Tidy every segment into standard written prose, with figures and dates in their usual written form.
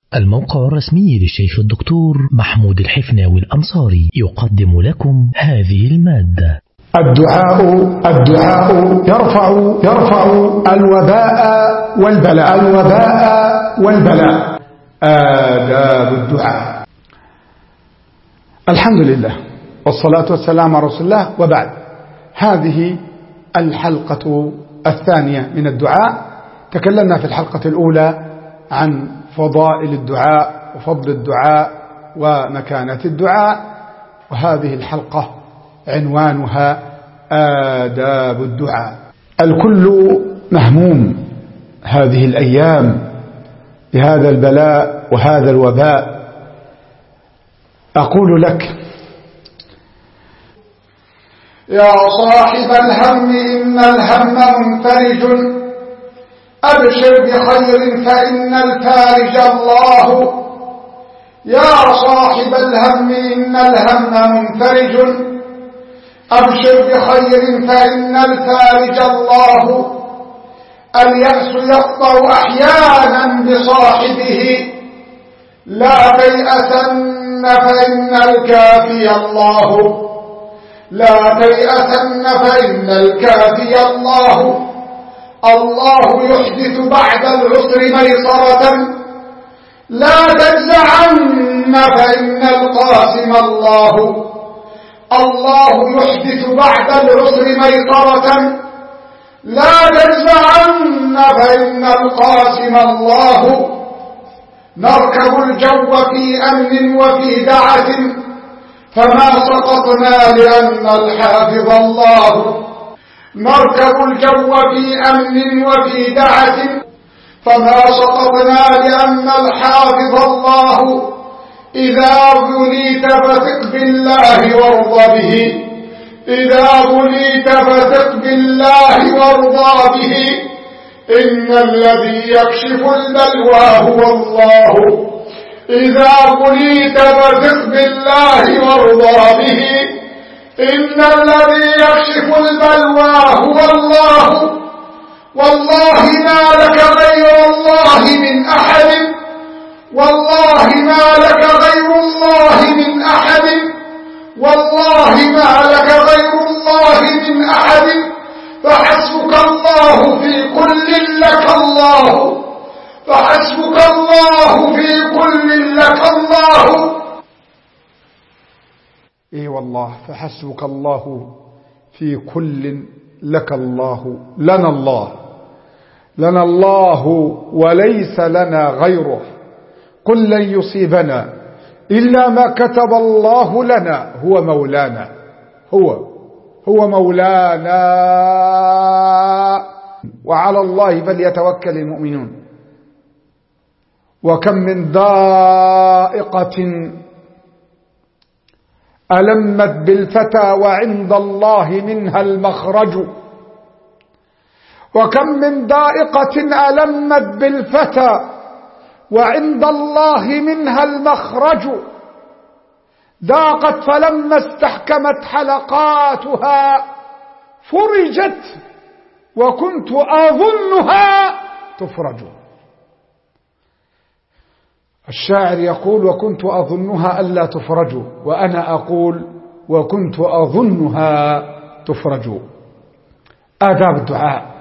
الموقع الرسمي للشيخ الدكتور محمود الحفناوي الأنصاري يقدم لكم هذه المادة. الدعاء يرفع الوباء والبلاء. آداب الدعاء. الحمد لله والصلاة والسلام على رسول الله، وبعد. هذه الحلقة الثانية من الدعاء. تكلمنا في الحلقة الأولى عن فضائل الدعاء وفضل الدعاء ومكانة الدعاء، وهذه الحلقة عنوانها آداب الدعاء. الكل مهموم هذه الأيام بهذا البلاء وهذا الوباء. أقول لك يا صاحب الهم إن الهم منفرج، أبشر بخير فإن الفارج الله. يا صاحب الهم إن الهم منفرج، أبشر بخير فإن الفارج الله. اليأس يقطع أحيانا بصاحبه، لا تيأسن فإن الكافي الله. لا تيأسن فإن الكافي الله. الله يحدث بعد العسر ميسرة، لا تجزعن فإن القاسم الله. الله يحدث بعد العسر ميسرة، لا تجزعن فإن القاسم الله. نركب الجو في أمن وفي دعة، فما سقطنا لأن الحافظ الله. نركب الجو في أمن وفي دعة، فما سقطنا لأن الحافظ الله. إذا بليت فثق بالله وارض به، إذا بليت فثق بالله وارض به. إن الذي يكشف البلوى هو الله. إذا بليت فثق بالله وارض به. إن الذي يكشف البلوى هو الله. والله ما لك غير الله من أحد، والله ما لك غير الله من أحد، والله ما لك غير الله من أحد. فحسبك الله في كل لك الله، فحسبك الله في كل لك الله. اي والله، فحسبك الله في كل لك الله. لنا الله، لنا الله وليس لنا غيره. قل لن يصيبنا إلا ما كتب الله لنا، هو مولانا، هو مولانا، وعلى الله فليتوكل المؤمنون. وكم من ضائقة ألمت بالفتى وعند الله منها المخرج. وكم من ضائقة ألمت بالفتى وعند الله منها المخرج. ضاقت فلما استحكمت حلقاتها فرجت، وكنت أظنها تفرج. الشاعر يقول وكنت أظنها ألا تفرج، وأنا أقول وكنت أظنها تفرج. آداب الدعاء.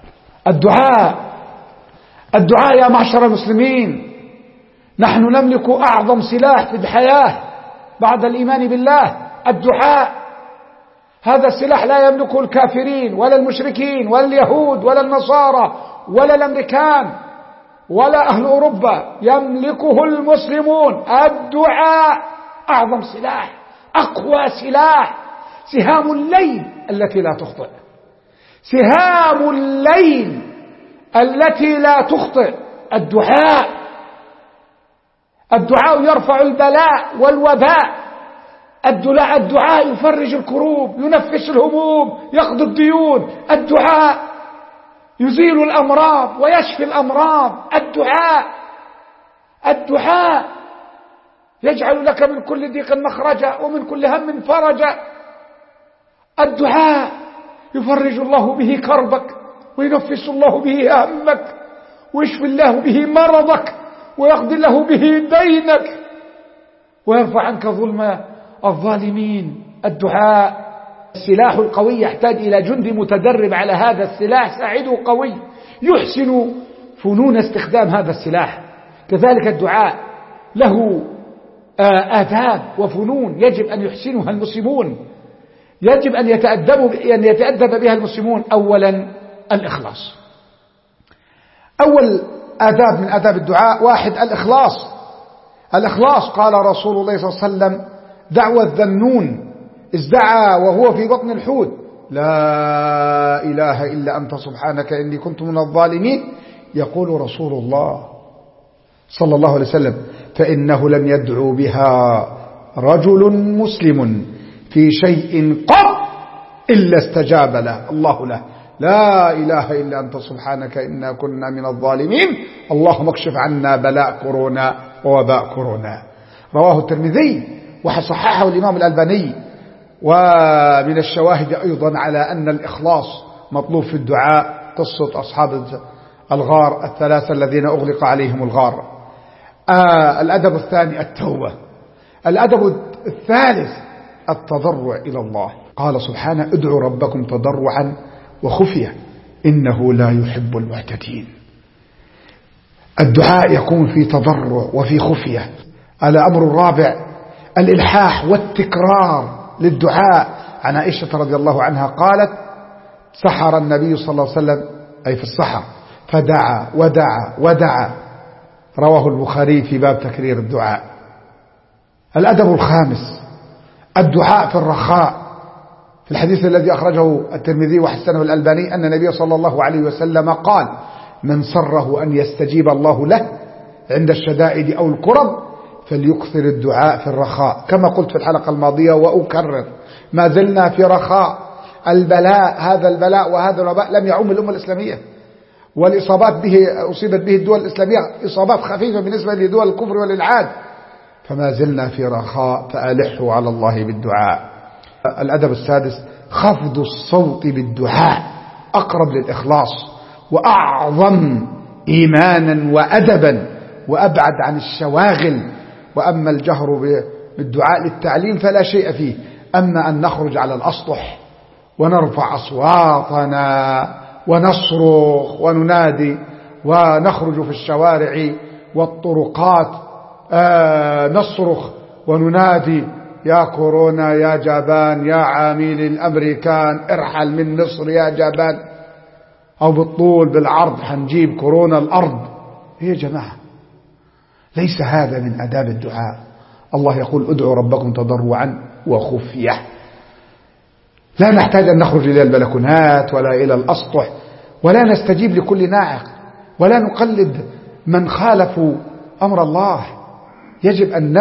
الدعاء يا معشر المسلمين، نحن نملك أعظم سلاح في الحياة بعد الإيمان بالله، الدعاء. هذا السلاح لا يملكه الكافرين ولا المشركين ولا اليهود ولا النصارى ولا الأمريكان ولا أهل أوروبا، يملكه المسلمون. الدعاء أعظم سلاح، أقوى سلاح، سهام الليل التي لا تخطئ، سهام الليل التي لا تخطئ. الدعاء يرفع البلاء والوباء. الدعاء يفرج الكروب، ينفس الهموم، يقضي الديون. الدعاء يزيل الأمراض ويشفي الأمراض. الدعاء يجعل لك من كل ضيق مخرجا ومن كل هم فرجا. الدعاء يفرج الله به كربك، وينفس الله به همك، ويشفي الله به مرضك، ويقضي له به دينك ويرفع عنك ظلم الظالمين. الدعاء السلاح القوي يحتاج إلى جندي متدرب على هذا السلاح، ساعده قوي يحسن فنون استخدام هذا السلاح. كذلك الدعاء له آداب وفنون يجب أن يحسنها المسلمون، يجب أن يتأدب بها المسلمون. أولا الإخلاص. أول آداب من آداب الدعاء، واحد الإخلاص. قال رسول الله صلى الله عليه وسلم: دعوة ذنون إذ دعا وهو في بطن الحوت: لا إله إلا أنت سبحانك إني كنت من الظالمين. يقول رسول الله صلى الله عليه وسلم: فإنه لم يدعو بها رجل مسلم في شيء قط إلا استجاب له الله له. لا إله إلا أنت سبحانك إنا كنا من الظالمين، اللهم اكشف عنا بلاء كورونا ووباء كورونا. رواه الترمذي وصححه الإمام الألباني. ومن الشواهد أيضا على أن الإخلاص مطلوب في الدعاء قصة أصحاب الغار الثلاثة الذين أغلق عليهم الغار. الأدب الثاني التوبة. الأدب الثالث التضرع إلى الله. قال سبحانه: ادعوا ربكم تضرعا وخفية إنه لا يحب المعتدين. الدعاء يكون في تضرع وفي خفية. الأمر الرابع الإلحاح والتكرار للدعاء. عن عائشة رضي الله عنها قالت: سحر النبي صلى الله عليه وسلم، أي في السحر، فدعا ودعا ودعا. رواه البخاري في باب تكرير الدعاء. الأدب الخامس الدعاء في الرخاء. في الحديث الذي أخرجه الترمذي وحسنه الألباني أن النبي صلى الله عليه وسلم قال: من سره أن يستجيب الله له عند الشدائد أو الكرب فليكثر الدعاء في الرخاء. كما قلت في الحلقة الماضية وأكرر: ما زلنا في رخاء. هذا البلاء وهذا الوباء لم يعم الأمة الإسلامية، والإصابات به أصيبت به الدول الإسلامية إصابات خفيفة بالنسبة لدول الكفر والإلحاد، فما زلنا في رخاء، فألحوا على الله بالدعاء. الأدب السادس خفض الصوت بالدعاء، أقرب للإخلاص وأعظم إيمانا وأدبا وأبعد عن الشواغل. وأما الجهر بالدعاء للتعليم فلا شيء فيه، أما أن نخرج على الأسطح ونرفع أصواتنا ونصرخ وننادي، ونخرج في الشوارع والطرقات نصرخ وننادي: يا كورونا يا جبان، يا عميل الأمريكان ارحل من مصر يا جبان، أو بالطول بالعرض حنجيب كورونا الأرض. يا جماعة، ليس هذا من آداب الدعاء. الله يقول: ادعوا ربكم تضرعا وخفية. لا نحتاج أن نخرج إلى البلكونات ولا إلى الأسطح، ولا نستجيب لكل ناعق، ولا نقلد من خالفوا أمر الله. يجب أن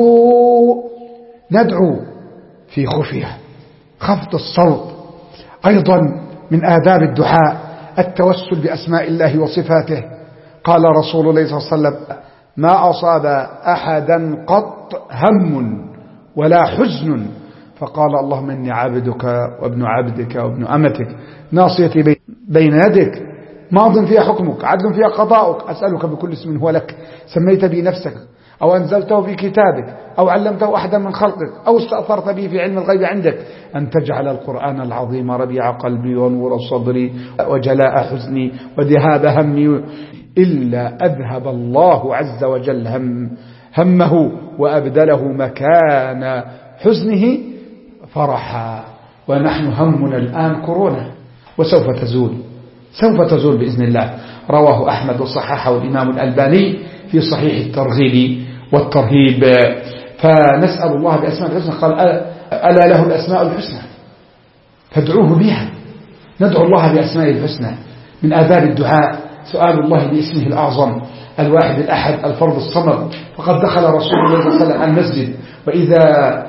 ندعو في خفية. خفض الصوت. أيضا من آداب الدعاء التوسل بأسماء الله وصفاته. قال رسول الله صلى الله عليه وسلم: ما أصاب أحدا قط هم ولا حزن فقال: اللهم إني عبدك وابن عبدك وابن أمتك ناصيتي بين يدك ماض فيها حكمك عدل فيها قضاؤك أسألك بكل اسم هو لك سميت به نفسك أو أنزلته في كتابك أو علمته أحدا من خلقك أو استأثرت به في علم الغيب عندك أن تجعل القرآن العظيم ربيع قلبي ونور صدري وجلاء حزني وذهاب همي إلا أذهب الله عز وجل همه وأبدله مكان حزنه فرحا. ونحن همنا الآن كورونا، وسوف تزول بإذن الله. رواه أحمد وصححه الإمام الألباني في صحيح الترغيب والترهيب. فنسأل الله بأسماء الحسنى، قال: ألا له الأسماء الحسنى فادعوه بها. ندعو الله بأسماء الحسنى. من آداب الدعاء سؤال الله باسمه الأعظم الواحد الأحد الفرد الصمد. فقد دخل رسول الله صلى الله عليه وسلم المسجد وإذا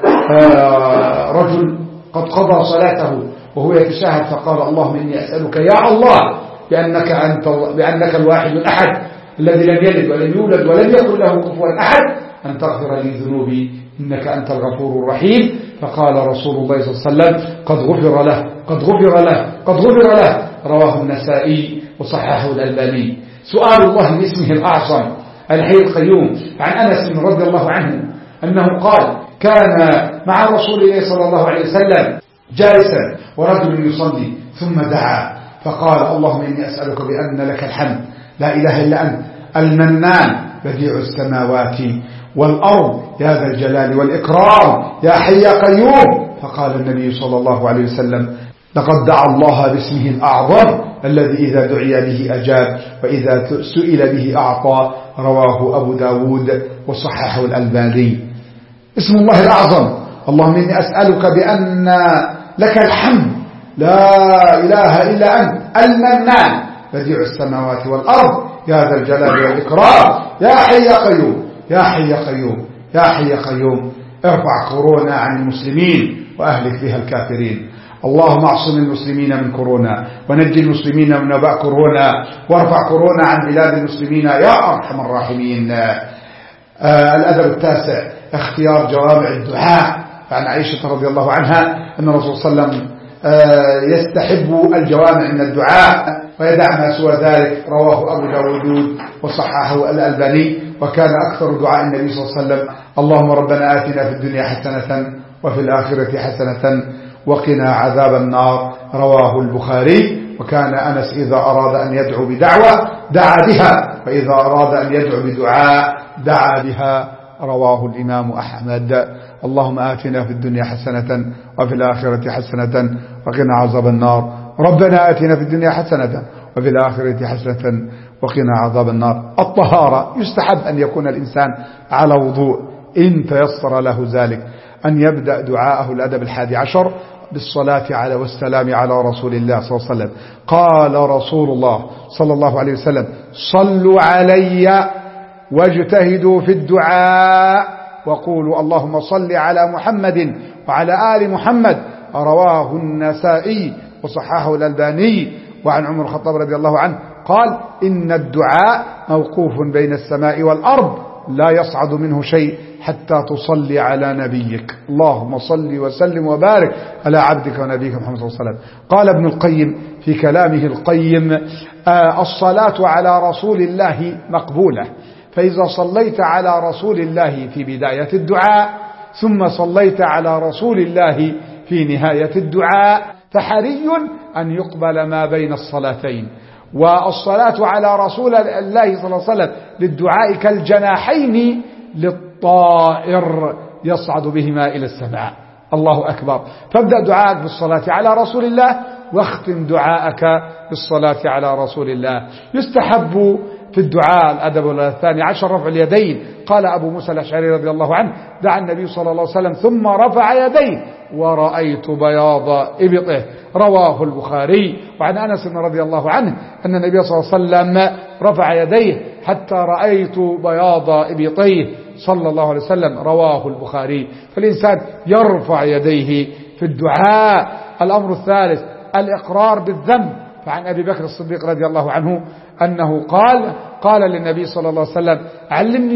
رجل قد قضى صلاته وهو يتشاهد فقال: اللهم إني أسألك يا الله بأنك الواحد الأحد الذي لم يلد ولم يولد ولم يكن له كفوا أحد أن تغفر لي ذنوبي إنك أنت الغفور الرحيم. فقال رسول الله صلى الله عليه وسلم: قد غفر له قد غفر له قد غفر له. رواه النسائي وصححه الألباني. سؤال الله باسمه الأعظم الحي القيوم. عن أنس رضي الله عنه أنه قال كان مع رسول الله صلى الله عليه وسلم جالسا ورجل يصلي ثم دعا فقال اللهم إني أسألك بأن لك الحمد لا إله إلا أنت المنان بديع السماوات والأرض يا ذا الجلال والإكرام يا حي يا قيوم. فقال النبي صلى الله عليه وسلم لقد دعا الله باسمه الأعظم الذي إذا دعي به أجاب وإذا سئل به أعطى. رواه أبو داود وصححه الألباني. اسم الله الأعظم اللهم إني أسألك بأن لك الحمد لا إله إلا أنت المنان بديع السماوات والأرض يا ذا الجلال والإكرام يا حي يا قيوم يا حي يا قيوم يا حي يا قيوم. ارفع كورونا عن المسلمين وأهلك بها الكافرين. اللهم اعصم المسلمين من كورونا ونجي المسلمين من وباء كورونا وارفع كورونا عن بلاد المسلمين يا أرحم الراحمين. الأدب التاسع اختيار جوامع الدعاء. عن عائشة رضي الله عنها أن الرسول صلى الله عليه وسلم يستحب الجوامع من الدعاء ويدع ما سوى ذلك. رواه أبو داود وصححه الألباني. وكان أكثر دعاء النبي صلى الله عليه وسلم اللهم ربنا آتنا في الدنيا حسنة وفي الآخرة حسنة وقنا عذاب النار. رواه البخاري. وكان أنس إذا أراد أن يدعو بدعوة دعا بها وإذا أراد أن يدعو بدعاء دعا بها. رواه الإمام أحمد. اللهم آتنا في الدنيا حسنة وفي الآخرة حسنة وقنا عذاب النار. ربنا آتنا في الدنيا حسنة وفي الآخرة حسنة وقنا عذاب النار. الطهارة يستحب أن يكون الإنسان على وضوء إن تيسر له ذلك. أن يبدأ دعاءه الأدب 11 بالصلاة على والسلام على رسول الله صلى الله عليه وسلم. قال رسول الله صلى الله عليه وسلم صلوا علي واجتهدوا في الدعاء وقولوا اللهم صل على محمد وعلى آل محمد. رواه النسائي وصححه الألباني. وعن عمر الخطاب رضي الله عنه قال إن الدعاء موقوف بين السماء والأرض لا يصعد منه شيء حتى تصلي على نبيك. اللهم صل وسلم وبارك على عبدك ونبيك محمد صلى الله عليه وسلم. قال ابن القيم في كلامه القيم الصلاة على رسول الله مقبولة. فإذا صليت على رسول الله في بداية الدعاء ثم صليت على رسول الله في نهاية الدعاء فحري أن يقبل ما بين الصلاتين. والصلاة على رسول الله صلى الله عليه وسلم للدعاء كالجناحين للطائر يصعد بهما إلى السماء. الله أكبر. فابدأ دعاءك بالصلاة على رسول الله واختم دعاءك بالصلاة على رسول الله. يستحب في الدعاء الأدب 12 رفع اليدين. قال أبو موسى الأشعري رضي الله عنه دعا النبي صلى الله عليه وسلم ثم رفع يديه ورأيت بياض إبطه. رواه البخاري. وعن أنس رضي الله عنه أن النبي صلى الله عليه وسلم رفع يديه حتى رأيت بياض إبطيه صلى الله عليه وسلم. رواه البخاري. فالإنسان يرفع يديه في الدعاء. الأمر الثالث الإقرار بالذنب. فعن أبي بكر الصديق رضي الله عنه أنه قال للنبي صلى الله عليه وسلم علمني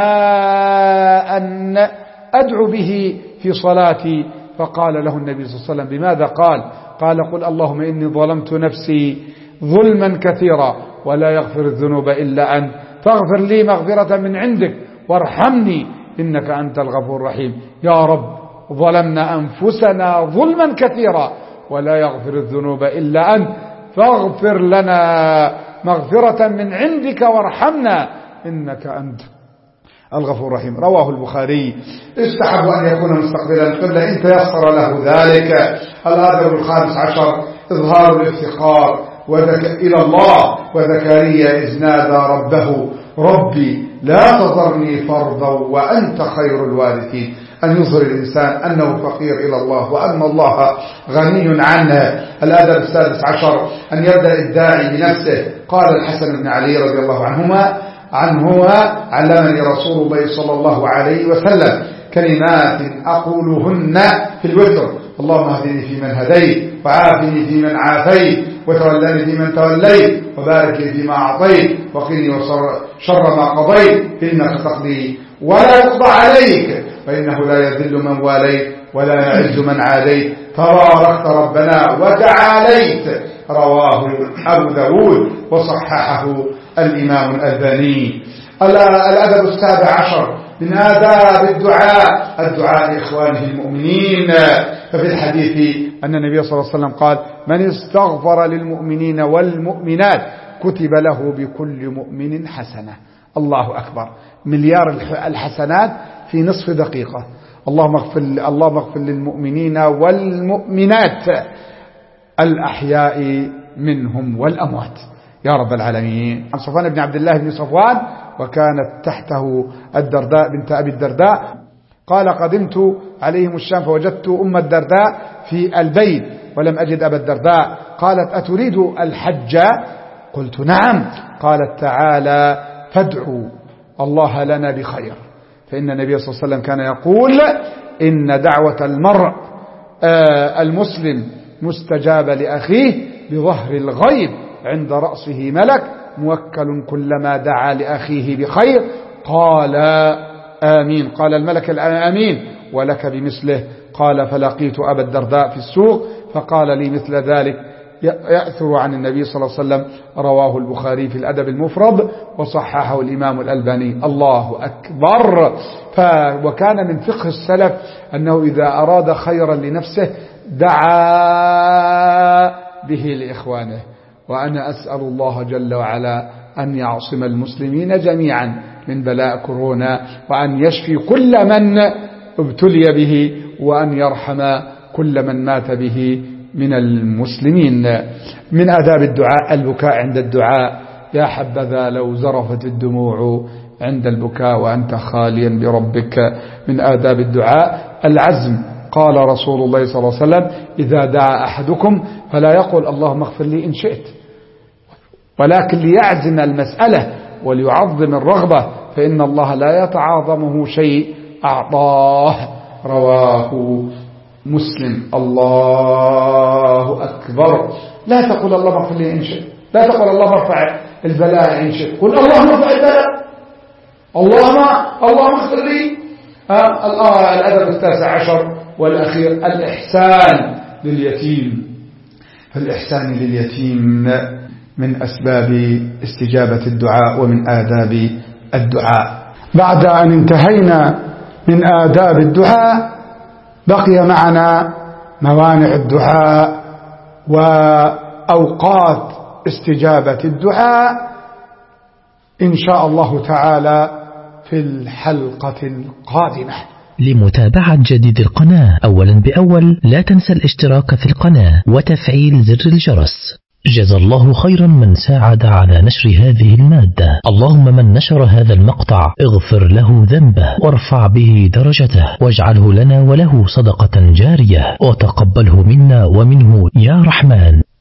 دعاء أدعو به في صلاتي. فقال له النبي صلى الله عليه وسلم بماذا؟ قال قل اللهم إني ظلمت نفسي ظلما كثيرا ولا يغفر الذنوب إلا أنت فاغفر لي مغفرة من عندك وارحمني إنك أنت الغفور الرحيم. يا رب ظلمنا أنفسنا ظلما كثيرا ولا يغفر الذنوب إلا أنت فاغفر لنا مغفرة من عندك وارحمنا إنك أنت الغفور الرحيم. رواه البخاري. استحب أن يكون مستقبلا القبلة إن تيسر له ذلك. الأدب 15 إظهار الافتقار إلى الله. وزكريا إذ نادى ربه ربي لا تذرني فردا وأنت خير الوارثين. أن يظهر الإنسان أنه فقير إلى الله وأن الله غني عنه. الأدب 16 أن يبدأ الداعي بنفسه. قال الحسن بن علي رضي الله عنهما علمني رسول الله صلى الله عليه وسلم كلمات أقولهن في الوتر اللهم اهدني فيمن هديت وعافني فيمن عافيت وتولني فيمن توليت وبارك لي فيما أعطيت وقني شر ما قضيت إنك تقضي ولا يقضى عليك فإنه لا يذل من واليت ولا يعز من عاديت تباركت ربنا وتعاليت. رواه أبو داود وصححه الإمام الألباني. الأدب السابع عشر من آداب الدعاء لإخوانه المؤمنين. ففي الحديث أن النبي صلى الله عليه وسلم قال: من استغفر للمؤمنين والمؤمنات كتب له بكل مؤمن حسنة. الله أكبر، مليار الحسنات في نصف دقيقة. اللهم اغفر للمؤمنين والمؤمنات الأحياء منهم والأموات يا رب العالمين. عن صفوان بن عبد الله بن صفوان، وكانت تحته الدرداء بنت أبي الدرداء، قال: قدمت عليهم الشام فوجدت أم الدرداء في البيت ولم أجد أبا الدرداء. قالت: أتريد الحج؟ قلت: نعم. قالت: تعالى فادعوا الله لنا بخير، فإن النبي صلى الله عليه وسلم كان يقول: إن دعوة المرء المسلم مستجابة لأخيه بظهر الغيب، عند رأسه ملك موكل كلما دعا لأخيه بخير قال آمين. قال الملك: آمين ولك بمثله. قال: فلقيت أبا الدرداء في السوق فقال لي مثل ذلك، يأثر عن النبي صلى الله عليه وسلم. رواه البخاري في الأدب المفرد وصححه الإمام الألباني. الله أكبر. وكان من فقه السلف أنه إذا أراد خيرا لنفسه دعا به لإخوانه. وأنا أسأل الله جل وعلا أن يعصم المسلمين جميعا من بلاء كورونا، وأن يشفي كل من ابتلي به، وأن يرحم كل من مات به من المسلمين. من آداب الدعاء البكاء عند الدعاء. يا حبذا لو زرفت الدموع عند البكاء وأنت خاليا بربك. من آداب الدعاء العزم. قال رسول الله صلى الله عليه وسلم: إذا دعا أحدكم فلا يقول اللهم اغفر لي إن شئت، ولكن ليعزم المسألة وليعظم الرغبة، فإن الله لا يتعاظمه شيء أعطاه. رواه مسلم. الله أكبر. لا تقول اللهم اغفر لي إن شئت، لا تقول اللهم ارفع البلاء إن شئت، قل اللهم ارفع البلاء، اللهم اغفر لي. الأدب التاسع عشر والأخير الإحسان لليتيم. فالإحسان لليتيم من أسباب استجابة الدعاء ومن آداب الدعاء. بعد أن انتهينا من آداب الدعاء بقي معنا موانع الدعاء وأوقات استجابة الدعاء إن شاء الله تعالى في الحلقة القادمة. لمتابعة جديد القناة أولا بأول لا تنسى الاشتراك في القناة وتفعيل زر الجرس. جزا الله خيرا من ساعد على نشر هذه المادة. اللهم من نشر هذا المقطع اغفر له ذنبه وارفع به درجته واجعله لنا وله صدقة جارية وتقبله منا ومنه يا رحمن.